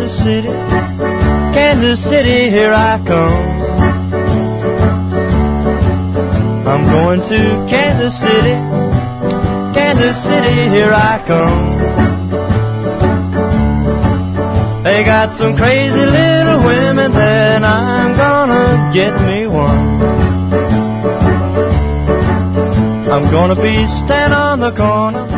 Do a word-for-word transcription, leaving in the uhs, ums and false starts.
Kansas City, Kansas City, here I come. I'm going to Kansas City, Kansas City, here I come. They got some crazy little women there, and I'm gonna get me one. I'm gonna be standing on the corner